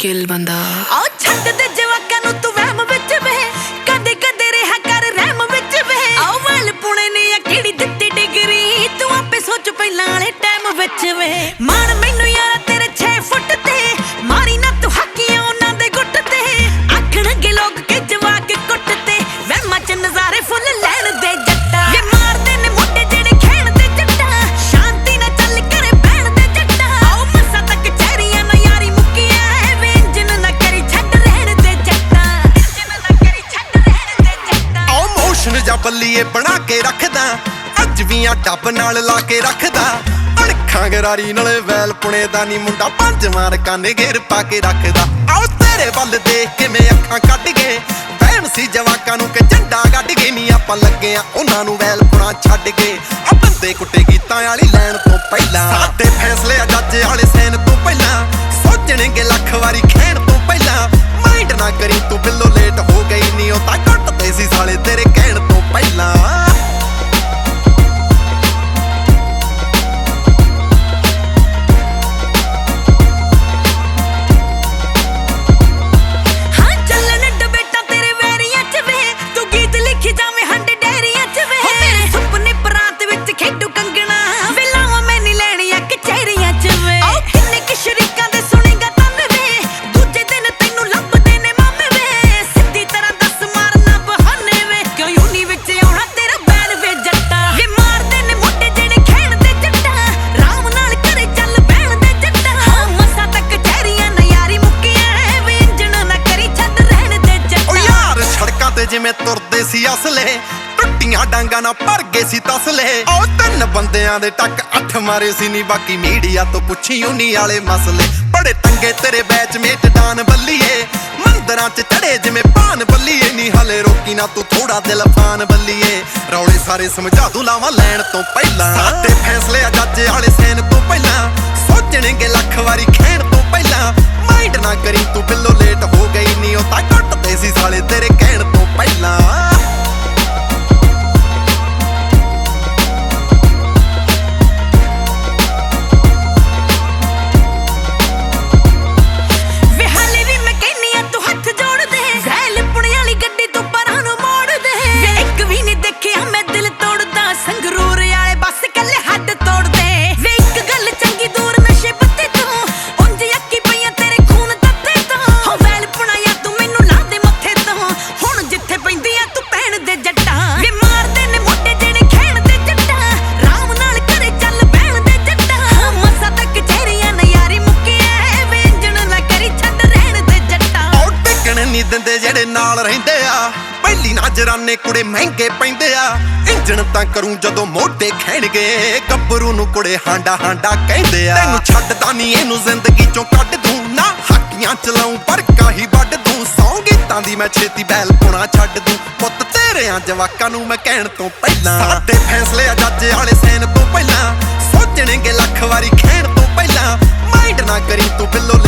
ਮੁਸ਼ਕਿਲ ਬੰਦਾ ਆ ਛੱਡ ਦੇ ਜਵਾਕਾਂ ਨੂੰ ਤੂੰ ਵਹਿਮ ਵਿੱਚ ਵੇ ਕਦੇ ਕਦੇ ਰਿਹਾ ਕਰ ਰਹਿਮ ਵਿੱਚ ਵੇ ਆ ਵਾਲ ਪੁਣੇ ਨੇ ਆ ਕਿਹੜੀ ਦਿੱਤੀ ਡਿਗਰੀ ਤੂੰ ਆਪੇ ਸੋਚ ਪਹਿਲਾਂ ਵਾਲੇ ਟਾਈਮ ਵਿੱਚ ਵੇ ਮਾਣ ਮੈਨੂੰ ਯਾਰ ਤੇਰੇ 6 ਫੁੱਟ ਤੇ ਮਾਰੀ ਨਾ ਤੂੰ ਹਾਕੀਆਂ ਉਹਨਾਂ ਦੇ ਗੁੱਟ ਤੇ ਆਖਣਗੇ ਲੋਕ ਕਿ ਜਵਾਕ ਕੁੱਟ ਤੇ ਵਹਿਮਾਂ ਚ ਨਜ਼ਾਰੇ ਫੁੱਲ ਲੈਣ ਦੇ ਜੱਟਾ ਵੇ ਮਾਰਦੇ ਨੇ ਮੋਢੇ ਜਿਹੜੇ ਖੇਣ ਦੇ ਜੱਟਾ ਸ਼ਾਂਤੀ ਨਾਲ ਚੱਲ ਕਰੇ ਬਹਿਣ ਦੇ ਜੱਟਾ ਆਓ ਮੱਸਾ ਤੱਕ ਚਹਿਰੀਆਂ ਨਾ ਯਾਰੀ ਮੁੱਕੀਆਂ ਵੇ ਇੰਜਨ ਨਾ ਕਰੀ ਛੱਡ ਰਹਿਣ ਦੇ ਜੱਟਾ ਇੰਜਨ ਨਾ ਕਰੀ ਛੱਡ ਰਹਿਣ ਦੇ ਜੱਟਾ ਆਓ ਮੋਸ਼ਨ ਜਾਂ ਬੱਲੀਏ ਬਣਾ ਕੇ ਰੱਖਦਾ ਅੱਜ ਵੀ ਆ ਡੱਬ ਨਾਲ ਲਾ ਕੇ ਰੱਖਦਾ ਅਣਖਾਂ ਗਰਾਰੀ ਨਾਲੇ ਵੈਲ ਪੁਣੇ ਦਾ ਨੀ ਮੁੰਡਾ ਪੰਜ ਮਾਰ ਕਾਨੇ ਘੇਰ ਪਾ ਕੇ ਰੱਖਦਾ ਆਓ ਤੇਰੇ ਵੱਲ ਦੇਖ ਕਿਵੇਂ ਅੱਖਾਂ ਕੱਢ ਗਏ ਵਹਿਮ ਸੀ ਜਵਾਕਾਂ ਨੂੰ ਕਿ ਝੰਡਾ ਕੱਢ ਗਏ ਨੀ ਆਪਾਂ ਲੱਗੇ ਆ ਉਹਨਾਂ ਨੂੰ ਵੈਲ ਪੁਣਾ ਛੱਡ ਕੇ ਆ ਬੰਦੇ ਕੁੱਟੇ ਗੀਤਾਂ ਵਾਲੀ ਲੈਣ ਤੋਂ ਪਹਿਲਾਂ ਸਾਡੇ ਫੈਸਲੇ ਆ ਜੱਜ ਵਾਲੇ ਸੈਨ ਤੋਂ ਪਹਿਲਾਂ ਸੋਚਣਗੇ ਲੱਖ ਵਾਰੀ ਖੈਣ ਤੋਂ ਪਹਿਲਾਂ ਮਾਈਂਡ ਨਾ ਕਰੀ ਤੂੰ ਬਿੱਲੋ ਲੇਟ ਹੋ ਗਈ ਨੀ ਉਹ ਤਾਂ ਕੁੱਟਦੇ ਸੀ ਸਾਲੇ ਤੇਰੇ ਕਹਿਣ ਤੋਂ ਪਹਿਲਾਂ ਜਿਵੇਂ ਤੁਰਦੇ ਸੀ ਅਸਲੇ ਟੁੱਟੀਆਂ ਡਾਂਗਾਂ ਨਾਲ ਭਰ ਗਏ ਸੀ ਤਸਲੇ ਉਹ 3 ਬੰਦਿਆਂ ਦੇ ਟੱਕ 8 ਮਾਰੇ ਸੀ ਨੀ ਬਾਕੀ ਮੀਡੀਆ ਤੋਂ ਪੁੱਛੀ ਉਨੀ ਵਾਲੇ ਮਸਲੇ ਬੜੇ ਤੰਗੇ ਤੇਰੇ ਬੈਚ ਮੇਟ ਡਾਨ ਬੱਲੀਏ ਮੰਦਰਾਂ 'ਚ ਚੜੇ ਜਿਵੇਂ ਪਾਨ ਬੱਲੀਏ ਨੀ ਹਲੇ ਰੋਕੀ ਨਾ ਤੂੰ ਥੋੜਾ ਦਿਲ ਫਾਨ ਬੱਲੀਏ ਰੌਲੇ ਸਾਰੇ ਸਮਝਾ ਦੂ ਲਾਵਾਂ ਲੈਣ ਤੋਂ ਪਹਿਲਾਂ ਸਾਡੇ ਫੈਸਲੇ ਆ ਜੱਜ ਵਾਲੇ ਸੈਨ ਤੋਂ ਪਹਿਲਾਂ ਸੋਚਣਗੇ ਲੱਖ ਵਾਰੀ ਖੈਣ ਤੋਂ ਪਹਿਲਾਂ ਮਾਈਂਡ ਨਾ ਕਰੀ ਤੂੰ ਬਿੱਲੋ ਲੇਟ ਹੋ ਗਈ ਨੀ ਉਹ ਤਾਂ ਕੁੱਟਦੇ ਸੀ ਸਾਲੇ ਤੇਰੇ ਕਹਿਣ ਤੋਂ ਪਹਿਲਾਂ ਦਿੰਦੇ ਜਿਹੜੇ ਨਾਲ ਰਹਿੰਦੇ ਆ ਪਹਿਲੀ ਨਜ਼ਰਾਨੇ ਕੁੜੇ ਮਹਿੰਗੇ ਪੈਂਦੇ ਆ ਇੰਜਣ ਤਾਂ ਕਰੂੰ ਜਦੋਂ ਮੋਢੇ ਖੈਣਗੇ ਗੱਭਰੂ ਨੂੰ ਕੁੜੇ ਹਾਂਡਾ ਹਾਂਡਾ ਕਹਿੰਦੇ ਆ ਤੈਨੂੰ ਛੱਡਦਾ ਨਹੀਂ ਇਹਨੂੰ ਜ਼ਿੰਦਗੀ ਚੋਂ ਕੱਢ ਦੂੰ ਨਾ ਹਾਕੀਆਂ ਚਲਾਉਂ ਪਰ ਕਾਹੀ ਵੱਢ ਦੂੰ ਸੌਂ ਗੀਤਾਂ ਦੀ ਮੈਂ ਛੇਤੀ ਬੈਲ ਪੁਣਾ ਛੱਡ ਦੂੰ ਪੁੱਤ ਤੇਰਿਆਂ ਜਵਾਕਾਂ ਨੂੰ ਮੈਂ ਕਹਿਣ ਤੋਂ ਪਹਿਲਾਂ ਸਾਡੇ ਫੈਸਲੇ ਆ ਜੱਜ ਵਾਲੇ ਸੈਨ ਤੋਂ ਪਹਿਲਾਂ ਸੋਚਣਗੇ ਲੱਖ ਵਾਰੀ ਖੈਣ ਤੋਂ ਪਹਿਲਾਂ ਮਾਈਂਡ ਨਾ ਕਰੀ ਤੂੰ ਬਿੱਲੋ